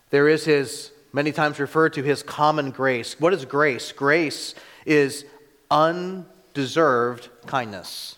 There is his, many times referred to, his common grace. What is grace? Grace is undeserved kindness.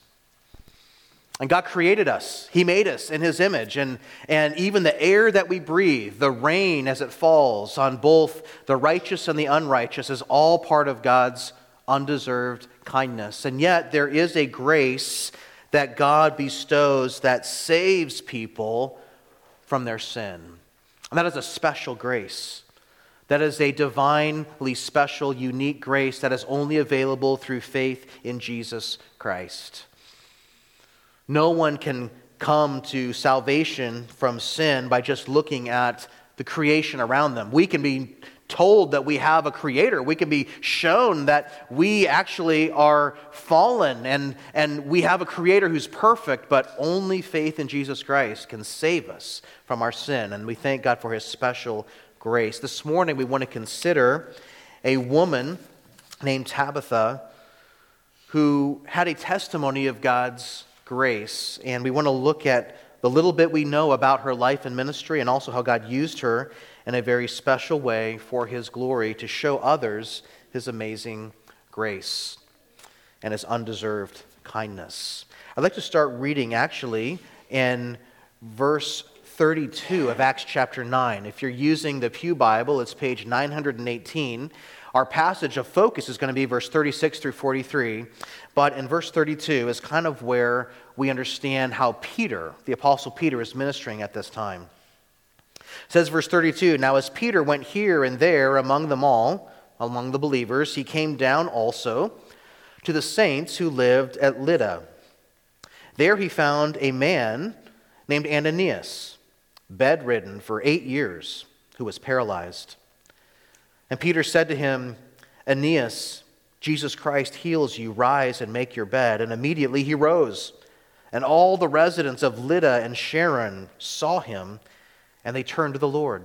And God created us. He made us in his image. And even the air that we breathe, the rain as it falls on both the righteous and the unrighteous is all part of God's undeserved kindness. And yet there is a grace that God bestows that saves people from their sin. And that is a special grace. That is a divinely special, unique grace that is only available through faith in Jesus Christ. No one can come to salvation from sin by just looking at the creation around them. We can be told that we have a creator. We can be shown that we actually are fallen and we have a creator who's perfect, but only faith in Jesus Christ can save us from our sin. And we thank God for his special grace. This morning we want to consider a woman named Tabitha who had a testimony of God's grace. And we want to look at the little bit we know about her life and ministry and also how God used her in a very special way for his glory to show others his amazing grace and his undeserved kindness. I'd like to start reading actually in verse 32 of Acts chapter 9. If you're using the Pew Bible, it's page 918. Our passage of focus is going to be verse 36 through 43, but in verse 32 is kind of where we understand how Peter, the Apostle Peter, is ministering at this time. It says verse 32, "Now as Peter went here and there among them all, among the believers, he came down also to the saints who lived at Lydda. There he found a man named Ananias, bedridden for 8 years, who was paralyzed. And Peter said to him, 'Aeneas, Jesus Christ heals you. Rise and make your bed.' And immediately he rose. And all the residents of Lydda and Sharon saw him, and they turned to the Lord.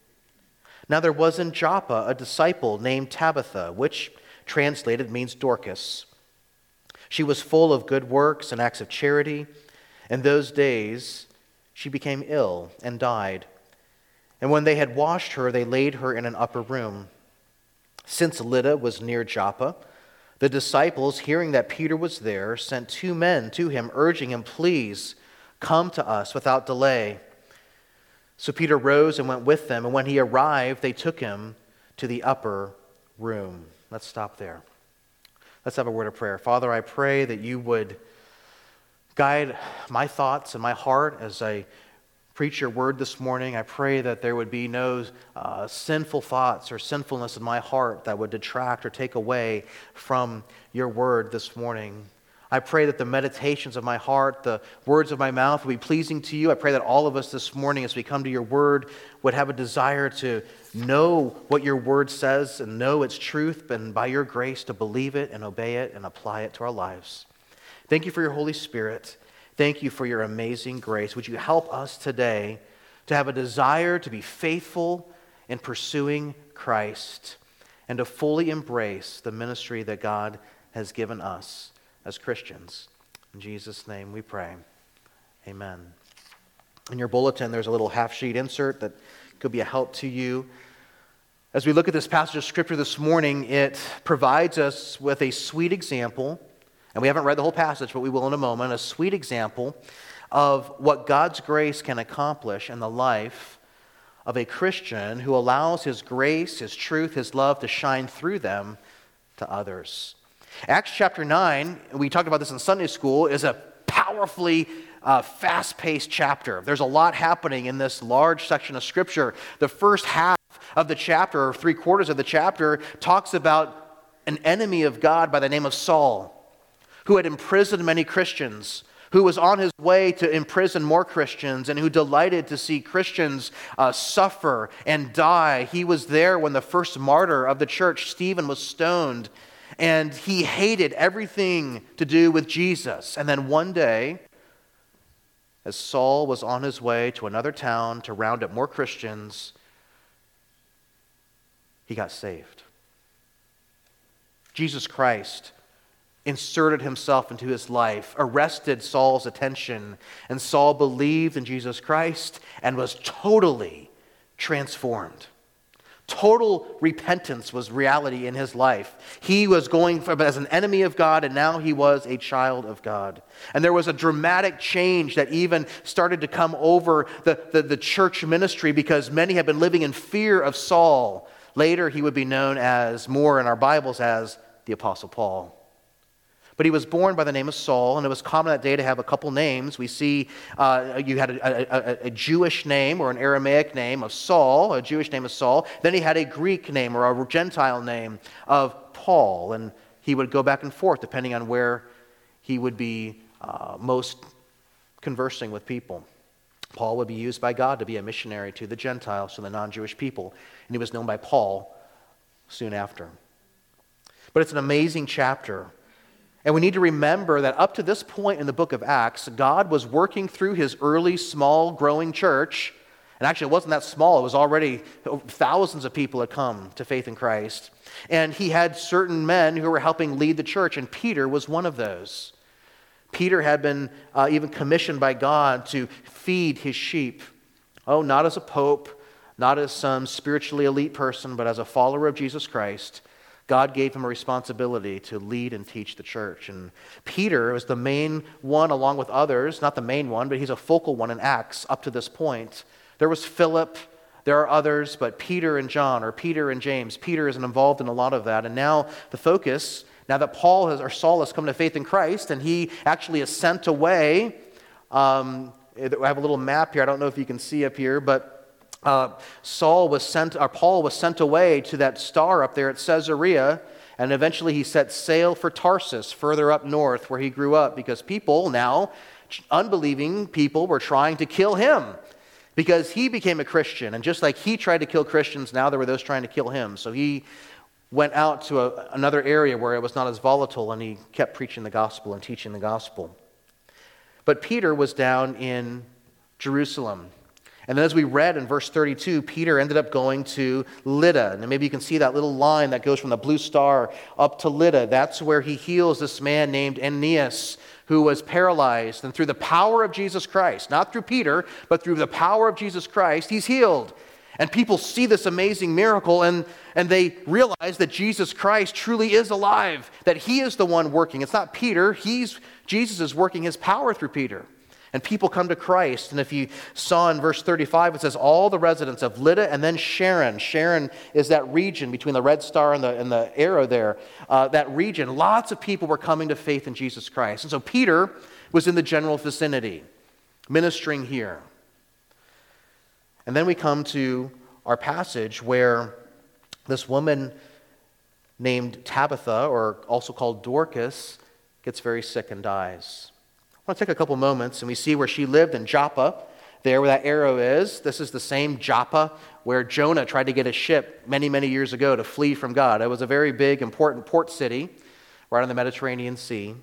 Now there was in Joppa a disciple named Tabitha, which translated means Dorcas. She was full of good works and acts of charity. In those days she became ill and died. And when they had washed her, they laid her in an upper room. Since Lydda was near Joppa, the disciples, hearing that Peter was there, sent 2 men to him, urging him, 'Please come to us without delay.' So Peter rose and went with them, and when he arrived, they took him to the upper room." Let's stop there. Let's have a word of prayer. Father, I pray that you would guide my thoughts and my heart as I preach your word this morning. I pray that there would be no sinful thoughts or sinfulness in my heart that would detract or take away from your word this morning. I pray that the meditations of my heart, the words of my mouth will be pleasing to you. I pray that all of us this morning as we come to your word would have a desire to know what your word says and know its truth, and by your grace to believe it and obey it and apply it to our lives. Thank you for your Holy Spirit. Thank you for your amazing grace. Would you help us today to have a desire to be faithful in pursuing Christ and to fully embrace the ministry that God has given us as Christians. In Jesus' name we pray. Amen. In your bulletin, there's a little half-sheet insert that could be a help to you. As we look at this passage of Scripture this morning, it provides us with a sweet example, and we haven't read the whole passage, but we will in a moment, a sweet example of what God's grace can accomplish in the life of a Christian who allows his grace, his truth, his love to shine through them to others. Acts chapter 9, we talked about this in Sunday school, is a powerfully fast-paced chapter. There's a lot happening in this large section of Scripture. The first half of the chapter, or 3/4 of the chapter, talks about an enemy of God by the name of Saul, who had imprisoned many Christians, who was on his way to imprison more Christians, and who delighted to see Christians suffer and die. He was there when the first martyr of the church, Stephen, was stoned. And he hated everything to do with Jesus. And then one day, as Saul was on his way to another town to round up more Christians, he got saved. Jesus Christ inserted himself into his life, arrested Saul's attention, and Saul believed in Jesus Christ and was totally transformed. Total repentance was reality in his life. He was going from as an enemy of God, and now he was a child of God. And there was a dramatic change that even started to come over the church ministry, because many had been living in fear of Saul. Later, he would be known as, more in our Bibles, as the Apostle Paul. But he was born by the name of Saul, and it was common that day to have a couple names. We see you had a Jewish name or an Aramaic name of Saul, a Jewish name of Saul. Then he had a Greek name or a Gentile name of Paul, and he would go back and forth depending on where he would be most conversing with people. Paul would be used by God to be a missionary to the Gentiles, to the non-Jewish people, and he was known by Paul soon after. But it's an amazing chapter. And we need to remember that up to this point in the book of Acts, God was working through his early, small, growing church. And actually, it wasn't that small. It was already thousands of people had come to faith in Christ. And he had certain men who were helping lead the church, and Peter was one of those. Peter had been even commissioned by God to feed his sheep. Oh, not as a pope, not as some spiritually elite person, but as a follower of Jesus Christ. God gave him a responsibility to lead and teach the church. And Peter was the main one, along with others, not the main one, but he's a focal one in Acts up to this point. There was Philip, there are others, but Peter and John, or Peter and James. Peter isn't involved in a lot of that. And now the focus, now that Saul has come to faith in Christ, and he actually is sent away. I have a little map here. I don't know if you can see up here, but Paul was sent away to that star up there at Caesarea, and eventually he set sail for Tarsus, further up north where he grew up, because people now, unbelieving people, were trying to kill him because he became a Christian. And just like he tried to kill Christians, now there were those trying to kill him. So he went out to another area where it was not as volatile, and he kept preaching the gospel and teaching the gospel. But Peter was down in Jerusalem. And then as we read in verse 32, Peter ended up going to Lydda. And maybe you can see that little line that goes from the blue star up to Lydda. That's where he heals this man named Aeneas, who was paralyzed. And through the power of Jesus Christ, not through Peter, but through the power of Jesus Christ, he's healed. And people see this amazing miracle, and they realize that Jesus Christ truly is alive, that he is the one working. It's not Peter. Jesus is working his power through Peter. And people come to Christ. And if you saw in verse 35, it says, all the residents of Lydda and then Sharon. Sharon is that region between the red star and the arrow there. That region, lots of people were coming to faith in Jesus Christ. And so Peter was in the general vicinity, ministering here. And then we come to our passage where this woman named Tabitha, or also called Dorcas, gets very sick and dies. I want to take a couple moments, and we see where she lived in Joppa, there where that arrow is. This is the same Joppa where Jonah tried to get a ship many, many years ago to flee from God. It was a very big, important port city right on the Mediterranean Sea.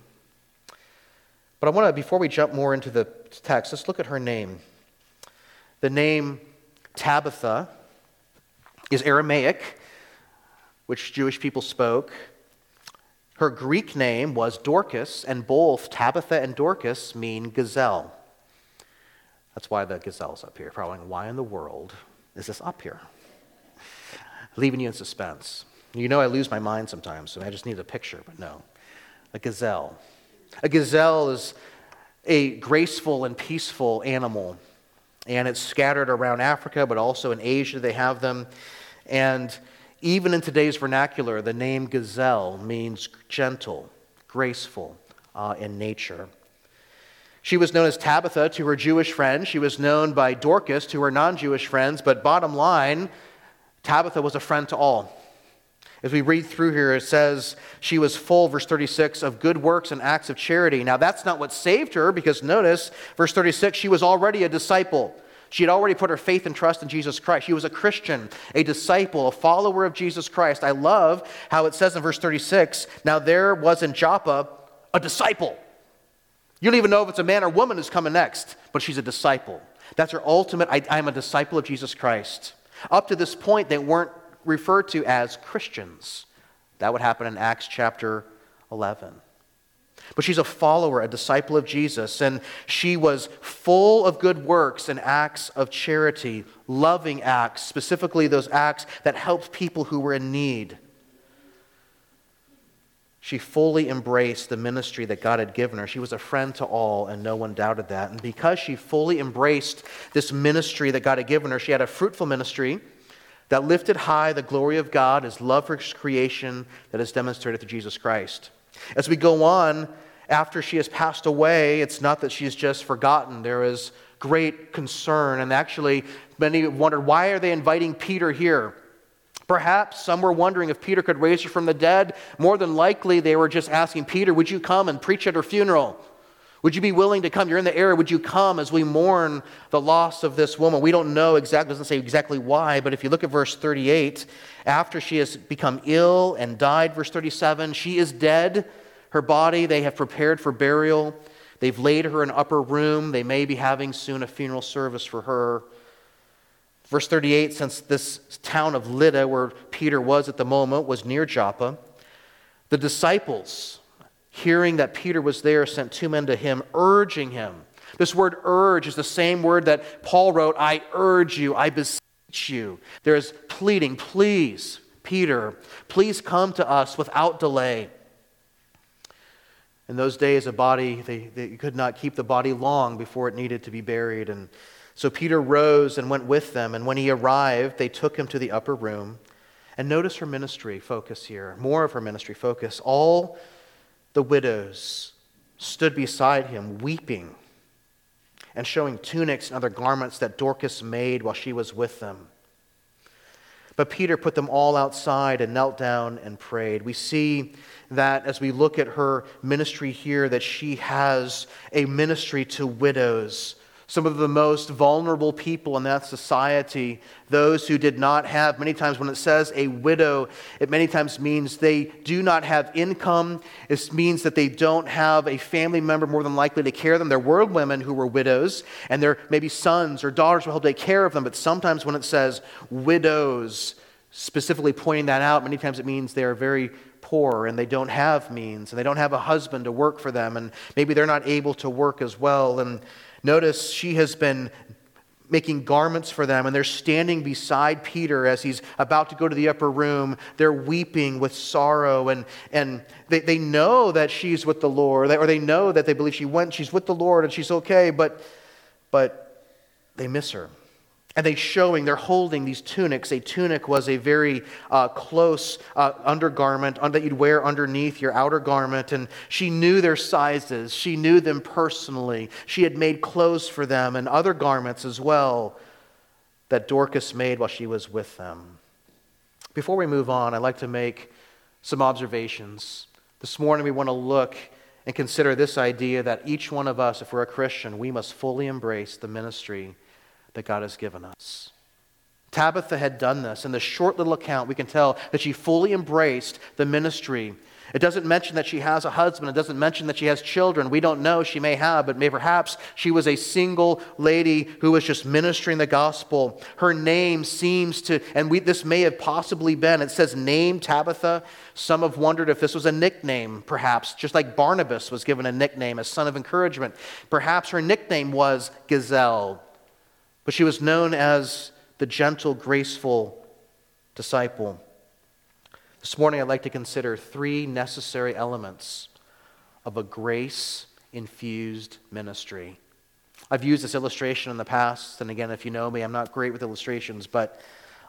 But I want to, before we jump more into the text, let's look at her name. The name Tabitha is Aramaic, which Jewish people spoke. Her Greek name was Dorcas, and both Tabitha and Dorcas mean gazelle. That's why the gazelle's up here. Probably, why in the world is this up here? Leaving you in suspense. You know I lose my mind sometimes, so I just need a picture, but no. A gazelle. A gazelle is a graceful and peaceful animal, and it's scattered around Africa, but also in Asia they have them. And even in today's vernacular, the name gazelle means gentle, graceful in nature. She was known as Tabitha to her Jewish friends. She was known by Dorcas to her non-Jewish friends. But bottom line, Tabitha was a friend to all. As we read through here, it says she was full, verse 36, of good works and acts of charity. Now that's not what saved her, because notice, verse 36, she was already a disciple. She had already put her faith and trust in Jesus Christ. She was a Christian, a disciple, a follower of Jesus Christ. I love how it says in verse 36, now there was in Joppa a disciple. You don't even know if it's a man or woman who's coming next, but she's a disciple. That's her ultimate, I'm a disciple of Jesus Christ. Up to this point, they weren't referred to as Christians. That would happen in Acts chapter 11. But she's a follower, a disciple of Jesus, and she was full of good works and acts of charity, loving acts, specifically those acts that helped people who were in need. She fully embraced the ministry that God had given her. She was a friend to all, and no one doubted that. And because she fully embraced this ministry that God had given her, she had a fruitful ministry that lifted high the glory of God, His love for His creation that is demonstrated through Jesus Christ. As we go on, after she has passed away, it's not that she's just forgotten. There is great concern, and actually many wondered, why are they inviting Peter here? Perhaps some were wondering if Peter could raise her from the dead. More than likely, they were just asking Peter, would you come and preach at her funeral? Would you be willing to come? You're in the area. Would you come as we mourn the loss of this woman? We don't know exactly, doesn't say exactly why, but if you look at verse 38, after she has become ill and died, verse 37, she is dead. Her body they have prepared for burial. They've laid her in an upper room. They may be having soon a funeral service for her. Verse 38, since this town of Lydda, where Peter was at the moment, was near Joppa, the disciples, hearing that Peter was there, sent 2 men to him, urging him. This word urge is the same word that Paul wrote, I urge you, I beseech you. There is pleading, please, Peter, please come to us without delay. In those days, a body, they could not keep the body long before it needed to be buried. And so Peter rose and went with them, and when he arrived, they took him to the upper room. And notice her ministry focus here, more of her ministry focus. All the widows stood beside him, weeping and showing tunics and other garments that Dorcas made while she was with them. But Peter put them all outside and knelt down and prayed. We see that as we look at her ministry here, that she has a ministry to widows, some of the most vulnerable people in that society, those who did not have, many times when it says a widow, it many times means they do not have income. It means that they don't have a family member more than likely to care of them. There were women who were widows, and their maybe sons or daughters will help take care of them, but sometimes when it says widows, specifically pointing that out, many times it means they are very poor and they don't have means, and they don't have a husband to work for them, and maybe they're not able to work as well. And notice she has been making garments for them, and they're standing beside Peter as he's about to go to the upper room. They're weeping with sorrow, and they know that she's with the Lord, or they know that they believe she's with the Lord and she's okay, but they miss her. And they're holding these tunics. A tunic was a very close undergarment that you'd wear underneath your outer garment. And she knew their sizes. She knew them personally. She had made clothes for them and other garments as well that Dorcas made while she was with them. Before we move on, I'd like to make some observations. This morning we want to look and consider this idea that each one of us, if we're a Christian, we must fully embrace the ministry that God has given us. Tabitha had done this. In the short little account, we can tell that she fully embraced the ministry. It doesn't mention that she has a husband. It doesn't mention that she has children. We don't know. She may have, but perhaps she was a single lady who was just ministering the gospel. Her name seems to, this may have possibly been, it says name Tabitha. Some have wondered if this was a nickname, perhaps, just like Barnabas was given a nickname, a son of encouragement. Perhaps her nickname was Gazelle. But she was known as the gentle, graceful disciple. This morning I'd like to consider 3 necessary elements of a grace-infused ministry. I've used this illustration in the past, and again, if you know me, I'm not great with illustrations, but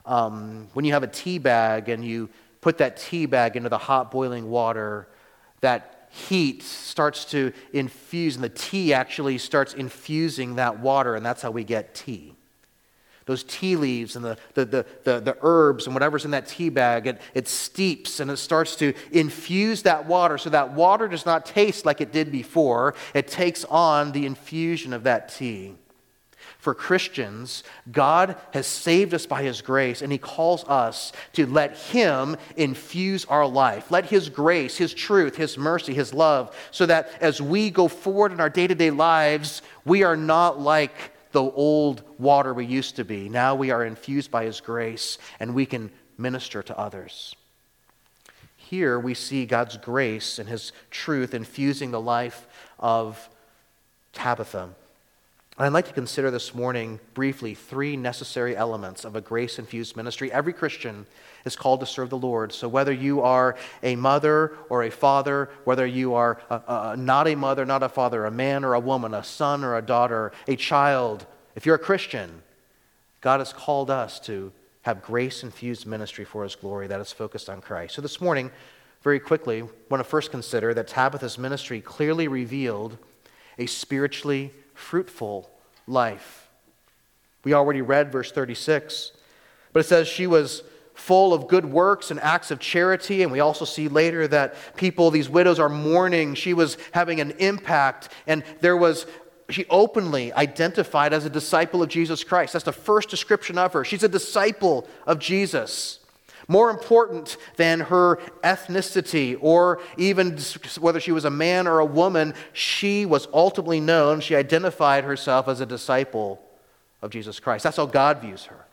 when you have a tea bag and you put that tea bag into the hot boiling water, that heat starts to infuse, and the tea actually starts infusing that water, and that's how we get tea. Those tea leaves and the herbs and whatever's in that tea bag, it steeps and it starts to infuse that water, so that water does not taste like it did before. It takes on the infusion of that tea. For Christians, God has saved us by His grace, and He calls us to let Him infuse our life. Let His grace, His truth, His mercy, His love, so that as we go forward in our day-to-day lives, we are not like the old water we used to be. Now we are infused by His grace, and we can minister to others. here we see God's grace and his truth infusing the life of Tabitha. And I'd like to consider this morning briefly 3 necessary elements of a grace-infused ministry. Every Christian is called to serve the Lord. So whether you are a mother or a father, whether you are not a mother, not a father, a man or a woman, a son or a daughter, a child, if you're a Christian, God has called us to have grace-infused ministry for his glory that is focused on Christ. So this morning, very quickly, I want to first consider that Tabitha's ministry clearly revealed a spiritually fruitful life. We already read verse 36, but it says she was full of good works and acts of charity, and we also see later that these widows are mourning. She was having an impact, and she openly identified as a disciple of Jesus Christ. That's the first description of her. She's a disciple of Jesus. More important than her ethnicity or even whether she was a man or a woman, she was ultimately known, she identified herself as a disciple of Jesus Christ. That's how God views her.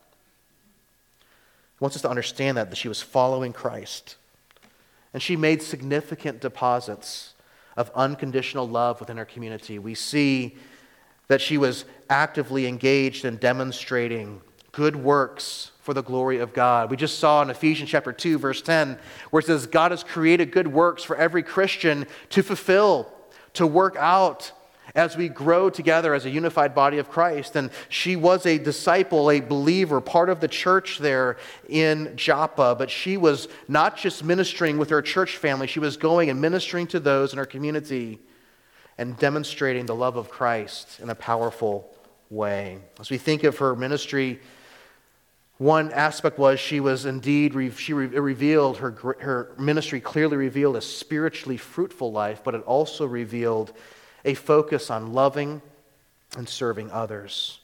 He wants us to understand that she was following Christ. And she made significant deposits of unconditional love within her community. We see that she was actively engaged in demonstrating good works for the glory of God. We just saw in Ephesians chapter 2, verse 10, where it says, God has created good works for every Christian to fulfill, to work out as we grow together as a unified body of Christ. And she was a disciple, a believer, part of the church there in Joppa. But she was not just ministering with her church family, she was going and ministering to those in her community and demonstrating the love of Christ in a powerful way. As we think of her ministry, one aspect was she revealed, her ministry clearly revealed a spiritually fruitful life, but it also revealed a focus on loving and serving others.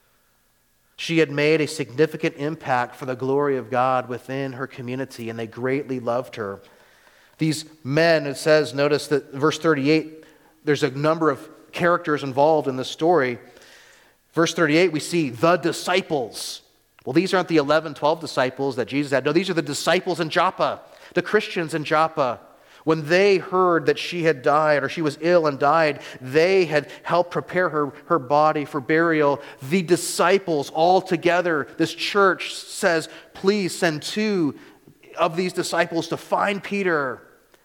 She had made a significant impact for the glory of God within her community, and they greatly loved her. These men, it says, notice that verse 38, there's a number of characters involved in this story. Verse 38, we see the disciples. Well, these aren't the 11, 12 disciples that Jesus had. No, these are the disciples in Joppa, the Christians in Joppa. When they heard that she had died or she was ill and died, they had helped prepare her body for burial. The disciples all together, this church says, please send 2 of these disciples to find Peter.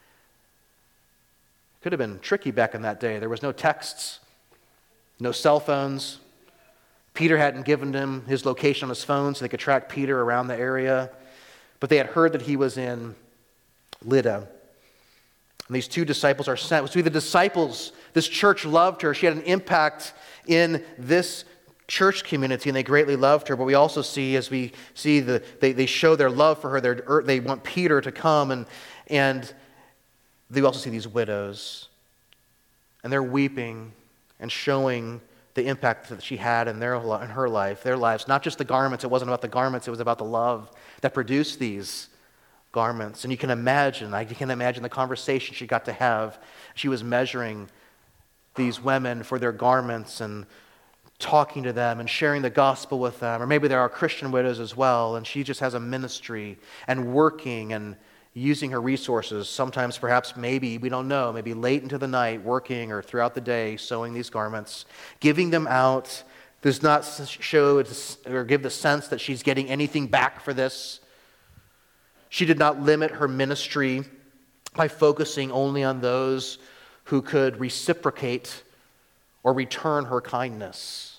Could have been tricky back in that day. There was no texts, no cell phones. Peter hadn't given them his location on his phone so they could track Peter around the area. But they had heard that he was in Lydda. And these 2 disciples are sent. To the disciples, this church loved her. She had an impact in this church community, and they greatly loved her. But we also see, as we see, they show their love for her. They want Peter to come, and they also see these widows. And they're weeping and showing the impact that she had in her life, their lives. Not just the garments. It wasn't about the garments. It was about the love that produced these garments. And I can imagine the conversation she got to have. She was measuring these women for their garments and talking to them and sharing the gospel with them. Or maybe there are Christian widows as well, and she just has a ministry and working and using her resources, sometimes perhaps maybe, we don't know, maybe late into the night, working or throughout the day, sewing these garments, giving them out, does not show or give the sense that she's getting anything back for this. She did not limit her ministry by focusing only on those who could reciprocate or return her kindness.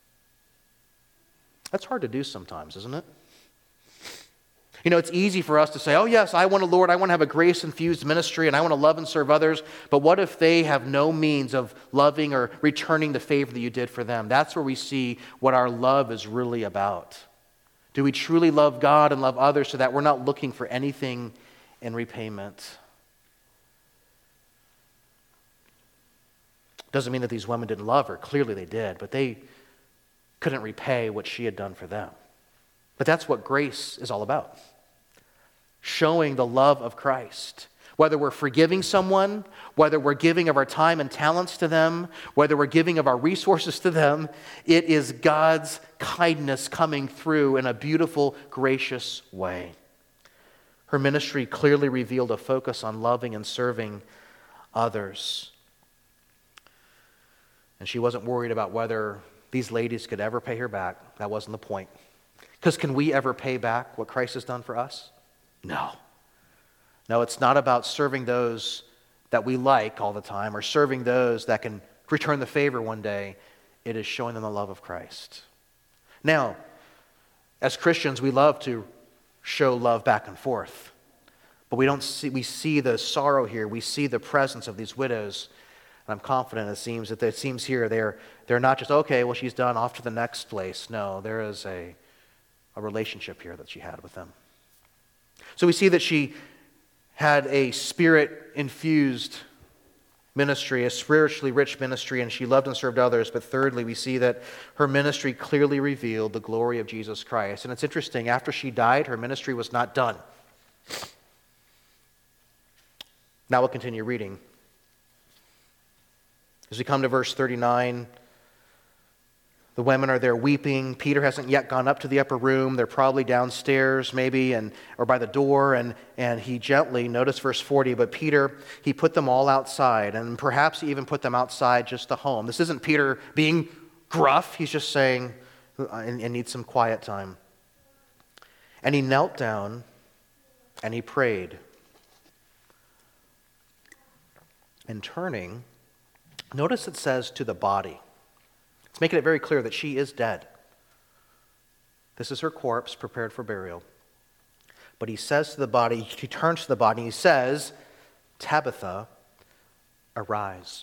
That's hard to do sometimes, isn't it? You know, it's easy for us to say, oh yes, I want to have a grace-infused ministry and I want to love and serve others, but what if they have no means of loving or returning the favor that you did for them? That's where we see what our love is really about. Do we truly love God and love others so that we're not looking for anything in repayment? Doesn't mean that these women didn't love her. Clearly they did, but they couldn't repay what she had done for them. But that's what grace is all about. Showing the love of Christ. Whether we're forgiving someone, whether we're giving of our time and talents to them, whether we're giving of our resources to them, it is God's kindness coming through in a beautiful, gracious way. Her ministry clearly revealed a focus on loving and serving others. And she wasn't worried about whether these ladies could ever pay her back. That wasn't the point. Because can we ever pay back what Christ has done for us? No. No, it's not about serving those that we like all the time or serving those that can return the favor one day. It is showing them the love of Christ. Now, as Christians, we love to show love back and forth. But we see the sorrow here. We see the presence of these widows. And I'm confident it seems here they're not just, okay, well, she's done, off to the next place. No, there is a relationship here that she had with them. So we see that she had a spirit-infused ministry, a spiritually rich ministry, and she loved and served others. But thirdly, we see that her ministry clearly revealed the glory of Jesus Christ. And it's interesting, after she died, her ministry was not done. Now we'll continue reading. As we come to verse 39, the women are there weeping. Peter hasn't yet gone up to the upper room. They're probably downstairs maybe or by the door. And he gently, notice verse 40, but Peter, he put them all outside. And perhaps he even put them outside just to home. This isn't Peter being gruff. He's just saying, I need some quiet time. And he knelt down and he prayed. And turning, notice it says to the body. It's making it very clear that she is dead. This is her corpse prepared for burial. But he says to the body, he turns to the body, and he says, Tabitha, arise.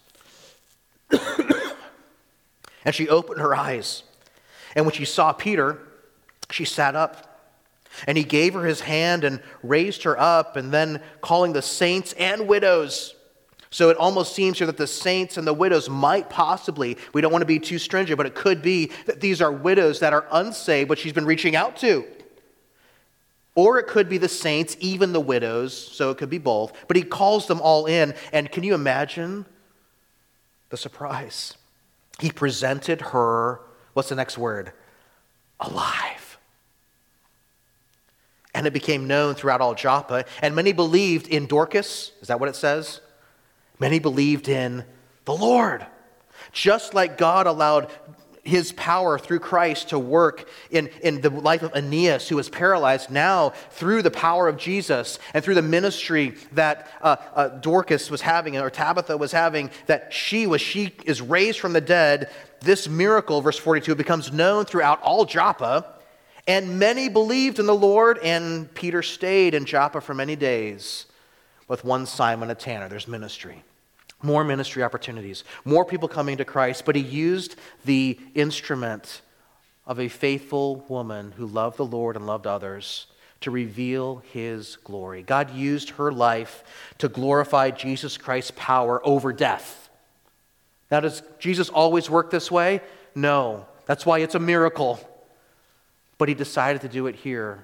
And she opened her eyes. And when she saw Peter, she sat up. And he gave her his hand and raised her up, and then calling the saints and widows. So it almost seems here that the saints and the widows might possibly, we don't want to be too stringent, but it could be that these are widows that are unsaved, but she's been reaching out to. Or it could be the saints, even the widows, so it could be both. But he calls them all in, and can you imagine the surprise? He presented her, what's the next word? Alive. And it became known throughout all Joppa, and many believed in Dorcas. Is that what it says? Many believed in the Lord. Just like God allowed his power through Christ to work in the life of Aeneas, who was paralyzed, now through the power of Jesus and through the ministry that Dorcas was having, or Tabitha was having, that she is raised from the dead, this miracle, verse 42, becomes known throughout all Joppa, and many believed in the Lord, and Peter stayed in Joppa for many days with one Simon, a tanner. There's ministry. More ministry opportunities. More people coming to Christ. But he used the instrument of a faithful woman who loved the Lord and loved others to reveal his glory. God used her life to glorify Jesus Christ's power over death. Now, does Jesus always work this way? No. That's why it's a miracle. But he decided to do it here.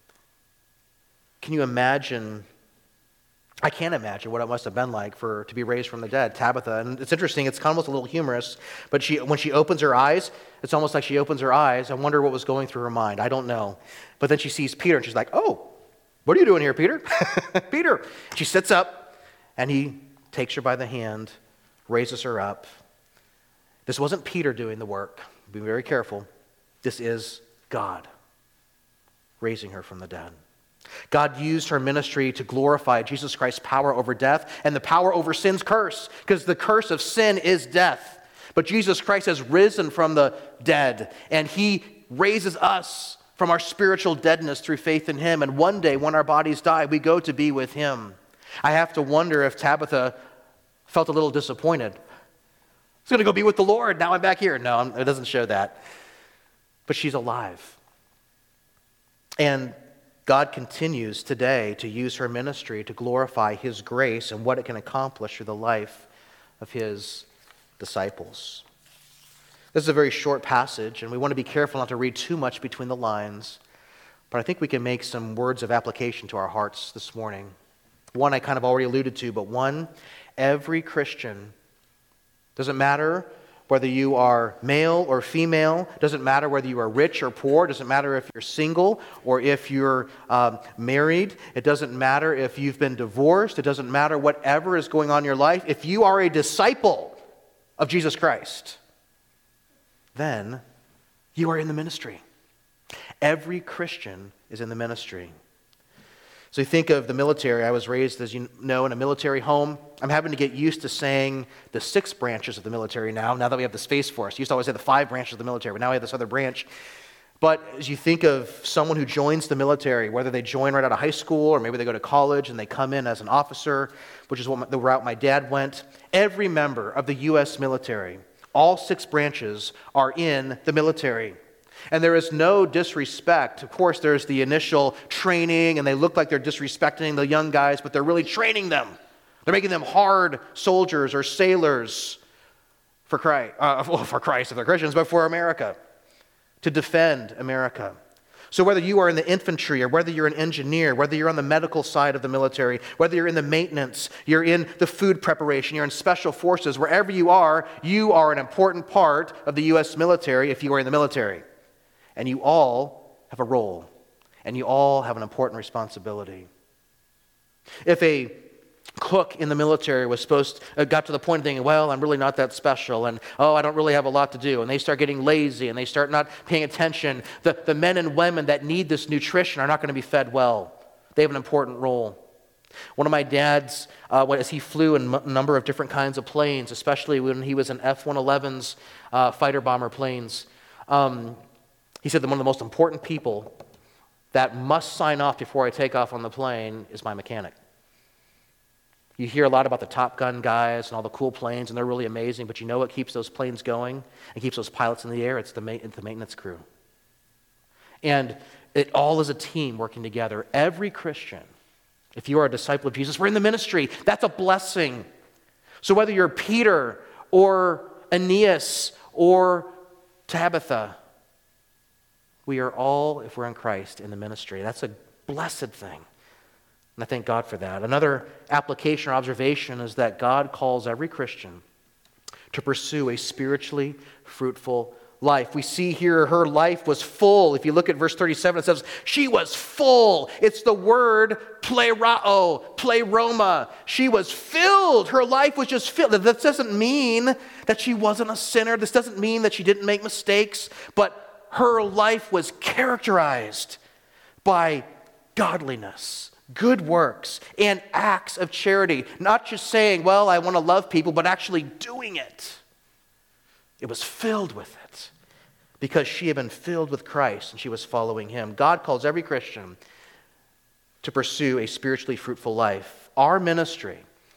Can you imagine? I can't imagine what it must have been like to be raised from the dead. Tabitha, and it's interesting, it's almost a little humorous, but when she opens her eyes, it's almost like she opens her eyes. I wonder what was going through her mind. I don't know. But then she sees Peter, and she's like, oh, what are you doing here, Peter? Peter. She sits up, and he takes her by the hand, raises her up. This wasn't Peter doing the work. Be very careful. This is God raising her from the dead. God used her ministry to glorify Jesus Christ's power over death and the power over sin's curse, because the curse of sin is death. But Jesus Christ has risen from the dead, and he raises us from our spiritual deadness through faith in him. And one day, when our bodies die, we go to be with him. I have to wonder if Tabitha felt a little disappointed. I was going to go be with the Lord. Now I'm back here. No, it doesn't show that. But she's alive. And God continues today to use her ministry to glorify his grace and what it can accomplish through the life of his disciples. This is a very short passage, and we want to be careful not to read too much between the lines, but I think we can make some words of application to our hearts this morning. One I kind of already alluded to, but one, every Christian, doesn't matter whether you are male or female, doesn't matter whether you are rich or poor, doesn't matter if you're single or if you're married, it doesn't matter if you've been divorced, it doesn't matter whatever is going on in your life. If you are a disciple of Jesus Christ, then you are in the ministry. Every Christian is in the ministry. So you think of the military. I was raised, as you know, in a military home. I'm having to get used to saying the 6 branches of the military now that we have the Space Force. I used to always say the 5 branches of the military, but now we have this other branch. But as you think of someone who joins the military, whether they join right out of high school or maybe they go to college and they come in as an officer, which is the route my dad went, every member of the U.S. military, all 6 branches, are in the military. And there is no disrespect. Of course, there's the initial training, and they look like they're disrespecting the young guys, but they're really training them. They're making them hard soldiers or sailors for Christ, if they're Christians, but for America, to defend America. So whether you are in the infantry or whether you're an engineer, whether you're on the medical side of the military, whether you're in the maintenance, you're in the food preparation, you're in special forces, wherever you are an important part of the U.S. military if you are in the military. And you all have a role, and you all have an important responsibility. If a cook in the military got to the point of thinking, well, I'm really not that special, and I don't really have a lot to do, and they start getting lazy, and they start not paying attention, the men and women that need this nutrition are not going to be fed well. They have an important role. One of my dad's, as he flew in a number of different kinds of planes, especially when he was in F-111s, fighter bomber planes, he said that one of the most important people that must sign off before I take off on the plane is my mechanic. You hear a lot about the Top Gun guys and all the cool planes, and they're really amazing, but you know what keeps those planes going and keeps those pilots in the air? It's the maintenance crew. And it all is a team working together. Every Christian, if you are a disciple of Jesus, we're in the ministry. That's a blessing. So whether you're Peter or Aeneas or Tabitha, we are all, if we're in Christ, in the ministry. That's a blessed thing. And I thank God for that. Another application or observation is that God calls every Christian to pursue a spiritually fruitful life. We see here her life was full. If you look at verse 37, it says, she was full. It's the word pleroma. She was filled. Her life was just filled. That doesn't mean that she wasn't a sinner. This doesn't mean that she didn't make mistakes, but her life was characterized by godliness, good works, and acts of charity. Not just saying, well, I want to love people, but actually doing it. It was filled with it because she had been filled with Christ and she was following him. God calls every Christian to pursue a spiritually fruitful life. Our ministry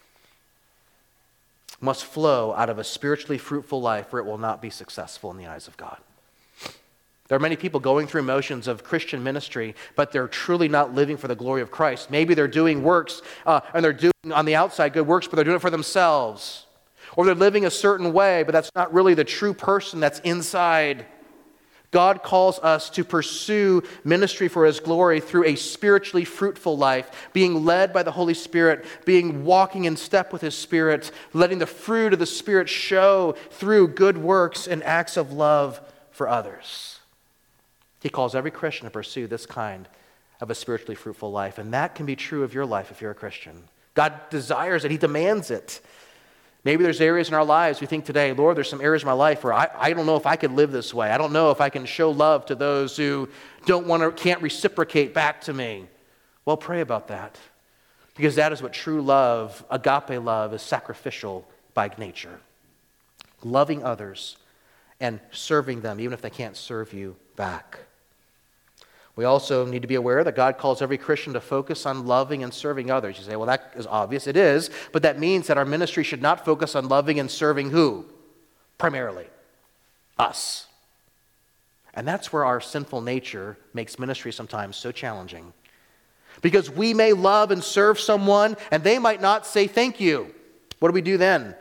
must flow out of a spiritually fruitful life or it will not be successful in the eyes of God. There are many people going through motions of Christian ministry, but they're truly not living for the glory of Christ. Maybe they're doing works, and they're doing on the outside good works, but they're doing it for themselves. Or they're living a certain way, but that's not really the true person that's inside. God calls us to pursue ministry for his glory through a spiritually fruitful life, being led by the Holy Spirit, walking in step with his Spirit, letting the fruit of the Spirit show through good works and acts of love for others. He calls every Christian to pursue this kind of a spiritually fruitful life. And that can be true of your life if you're a Christian. God desires it. He demands it. Maybe there's areas in our lives we think today, Lord, there's some areas in my life where I don't know if I could live this way. I don't know if I can show love to those who can't reciprocate back to me. Well, pray about that. Because that is what true love, agape love, is sacrificial by nature. Loving others and serving them even if they can't serve you back. We also need to be aware that God calls every Christian to focus on loving and serving others. You say, well, that is obvious. It is, but that means that our ministry should not focus on loving and serving who? Primarily, us. And that's where our sinful nature makes ministry sometimes so challenging. Because we may love and serve someone, and they might not say thank you. What do we do then?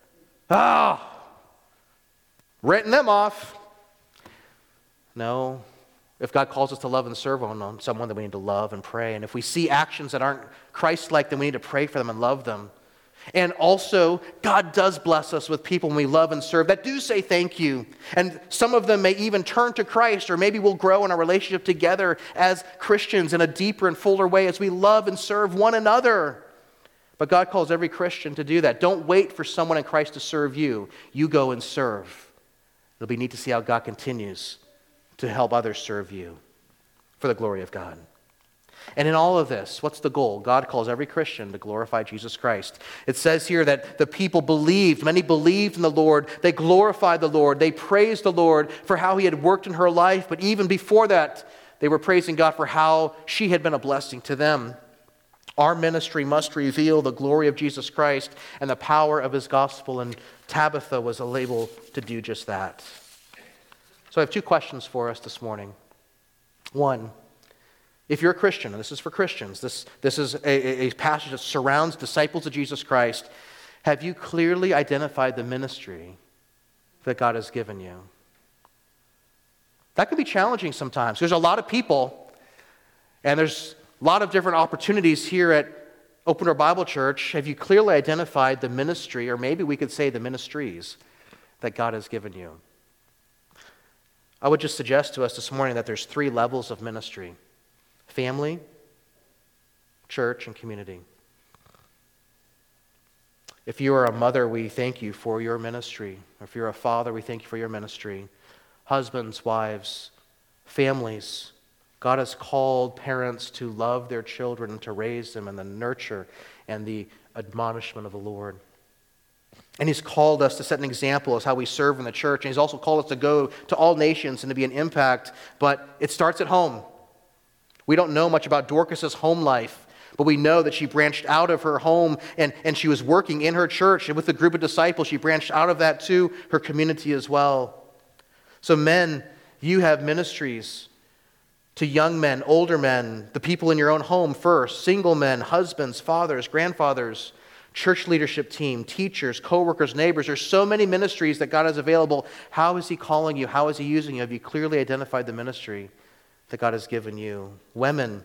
Written them off. No. If God calls us to love and serve on someone, then we need to love and pray. And if we see actions that aren't Christ-like, then we need to pray for them and love them. And also, God does bless us with people we love and serve that do say thank you. And some of them may even turn to Christ, or maybe we'll grow in our relationship together as Christians in a deeper and fuller way as we love and serve one another. But God calls every Christian to do that. Don't wait for someone in Christ to serve you. You go and serve. It'll be neat to see how God continues to help others serve you for the glory of God. And in all of this, what's the goal? God calls every Christian to glorify Jesus Christ. It says here that the people believed, many believed in the Lord. They glorified the Lord. They praised the Lord for how he had worked in her life. But even before that, they were praising God for how she had been a blessing to them. Our ministry must reveal the glory of Jesus Christ and the power of his gospel. And Tabitha was able to do just that. So I have two questions for us this morning. One, if you're a Christian, and this is for Christians, this is a passage that surrounds disciples of Jesus Christ, have you clearly identified the ministry that God has given you? That can be challenging sometimes. There's a lot of people, and there's a lot of different opportunities here at Open Door Bible Church. Have you clearly identified the ministry, or maybe we could say the ministries, that God has given you? I would just suggest to us this morning that there's 3 levels of ministry: family, church, and community. If you are a mother, we thank you for your ministry. If you're a father, we thank you for your ministry. Husbands, wives, families, God has called parents to love their children and to raise them in the nurture and the admonishment of the Lord. And he's called us to set an example as how we serve in the church. And he's also called us to go to all nations and to be an impact. But it starts at home. We don't know much about Dorcas's home life, but we know that she branched out of her home and she was working in her church. And with a group of disciples, she branched out of that to her community as well. So men, you have ministries to young men, older men, the people in your own home first, single men, husbands, fathers, grandfathers, church leadership team, teachers, co-workers, neighbors. There's so many ministries that God has available. How is he calling you? How is he using you? Have you clearly identified the ministry that God has given you? Women,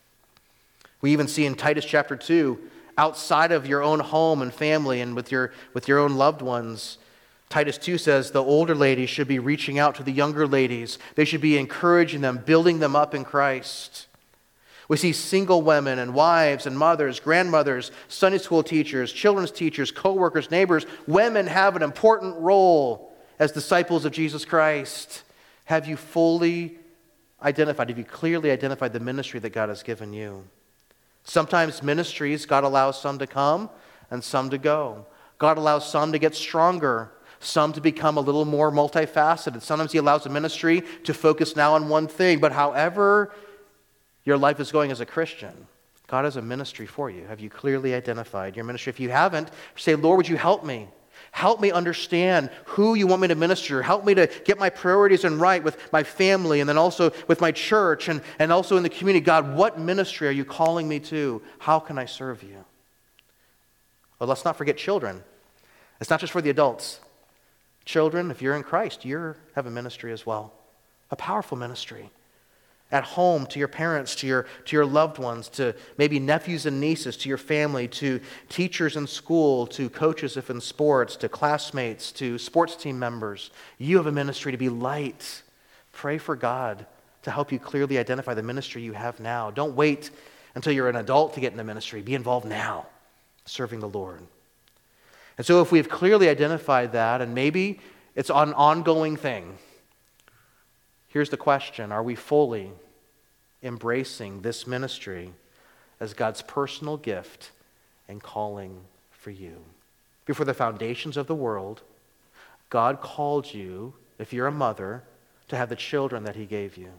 we even see in Titus chapter 2, outside of your own home and family and with your own loved ones, Titus 2 says the older ladies should be reaching out to the younger ladies. They should be encouraging them, building them up in Christ. We see single women and wives and mothers, grandmothers, Sunday school teachers, children's teachers, co-workers, neighbors. Women have an important role as disciples of Jesus Christ. Have you fully identified, have you clearly identified the ministry that God has given you? Sometimes ministries, God allows some to come and some to go. God allows some to get stronger, some to become a little more multifaceted. Sometimes he allows a ministry to focus now on one thing. But however your life is going as a Christian, God has a ministry for you. Have you clearly identified your ministry? If you haven't, say, Lord, would you help me? Help me understand who you want me to minister. Help me to get my priorities in right with my family and then also with my church and also in the community. God, what ministry are you calling me to? How can I serve you? Well, let's not forget children. It's not just for the adults. Children, if you're in Christ, you have a ministry as well. A powerful ministry. At home, to your parents, to your loved ones, to maybe nephews and nieces, to your family, to teachers in school, to coaches if in sports, to classmates, to sports team members. You have a ministry to be light. Pray for God to help you clearly identify the ministry you have now. Don't wait until you're an adult to get into ministry. Be involved now, serving the Lord. And so if we've clearly identified that, and maybe it's an ongoing thing, here's the question: are we fully embracing this ministry as God's personal gift and calling for you? Before the foundations of the world, God called you, if you're a mother, to have the children that he gave you.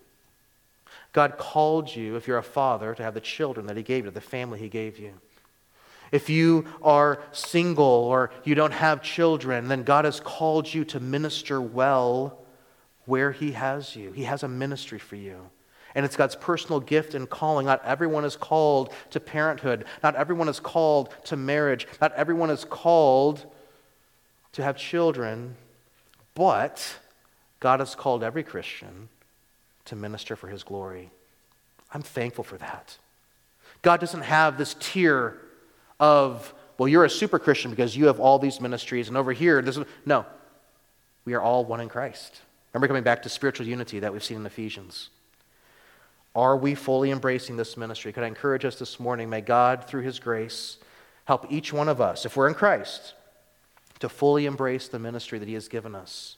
God called you, if you're a father, to have the children that he gave you, the family he gave you. If you are single or you don't have children, then God has called you to minister well where he has you. He has a ministry for you. And it's God's personal gift and calling. Not everyone is called to parenthood. Not everyone is called to marriage. Not everyone is called to have children. But God has called every Christian to minister for his glory. I'm thankful for that. God doesn't have this tier of well, you're a super Christian because you have all these ministries, and over here, no. We are all one in Christ. Remember, coming back to spiritual unity that we've seen in Ephesians. Are we fully embracing this ministry? Could I encourage us this morning, may God, through his grace, help each one of us, if we're in Christ, to fully embrace the ministry that he has given us.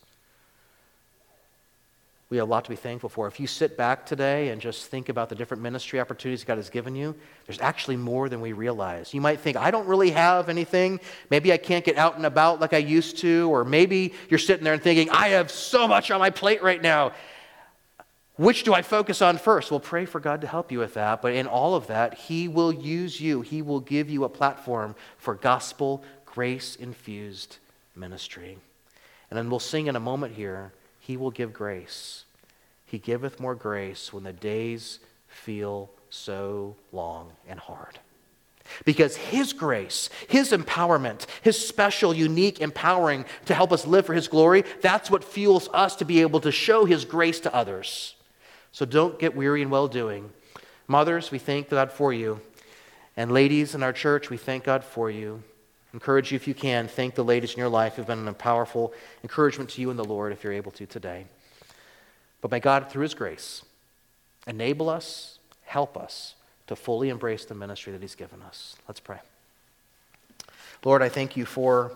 We have a lot to be thankful for. If you sit back today and just think about the different ministry opportunities God has given you, there's actually more than we realize. You might think, I don't really have anything. Maybe I can't get out and about like I used to. Or maybe you're sitting there and thinking, I have so much on my plate right now. Which do I focus on first? Well, pray for God to help you with that. But in all of that, he will use you. He will give you a platform for gospel, grace-infused ministry. And then we'll sing in a moment here, he will give grace. He giveth more grace when the days feel so long and hard. Because his grace, his empowerment, his special, unique empowering to help us live for his glory, that's what fuels us to be able to show his grace to others. So don't get weary in well-doing. Mothers, we thank God for you. And ladies in our church, we thank God for you. Encourage you if you can. Thank the ladies in your life who've been a powerful encouragement to you in the Lord if you're able to today. But may God, through his grace, enable us, help us to fully embrace the ministry that he's given us. Let's pray. Lord, I thank you for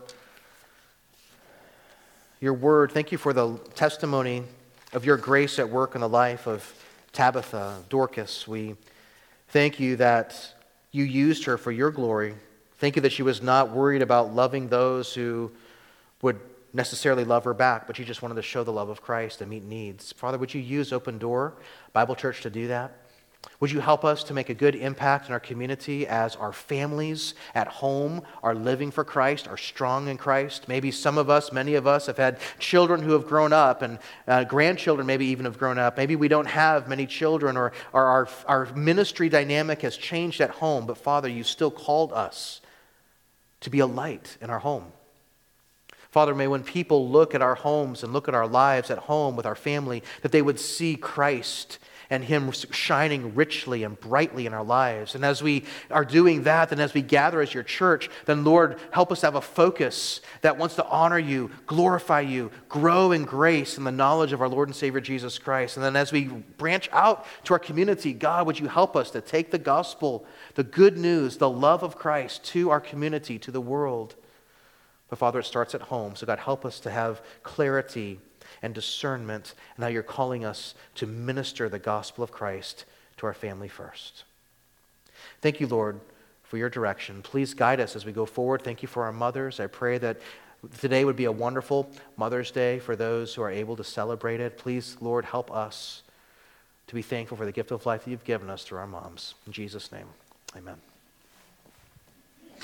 your word. Thank you for the testimony of your grace at work in the life of Tabitha, Dorcas. We thank you that you used her for your glory. Thank you that she was not worried about loving those who would necessarily love her back, but she just wanted to show the love of Christ and meet needs. Father, would you use Open Door Bible Church to do that? Would you help us to make a good impact in our community as our families at home are living for Christ, are strong in Christ? Maybe some of us, many of us, have had children who have grown up and grandchildren maybe even have grown up. Maybe we don't have many children or our ministry dynamic has changed at home, but Father, you still called us to be a light in our home. Father, may when people look at our homes and look at our lives at home with our family, that they would see Christ and him shining richly and brightly in our lives. And as we are doing that, and as we gather as your church, then Lord, help us have a focus that wants to honor you, glorify you, grow in grace and the knowledge of our Lord and Savior Jesus Christ. And then as we branch out to our community, God, would you help us to take the gospel, the good news, the love of Christ to our community, to the world. But Father, it starts at home. So God, help us to have clarity and discernment, and how you're calling us to minister the gospel of Christ to our family first. Thank you, Lord, for your direction. Please guide us as we go forward. Thank you for our mothers. I pray that today would be a wonderful Mother's Day for those who are able to celebrate it. Please, Lord, help us to be thankful for the gift of life that you've given us through our moms. In Jesus' name, amen.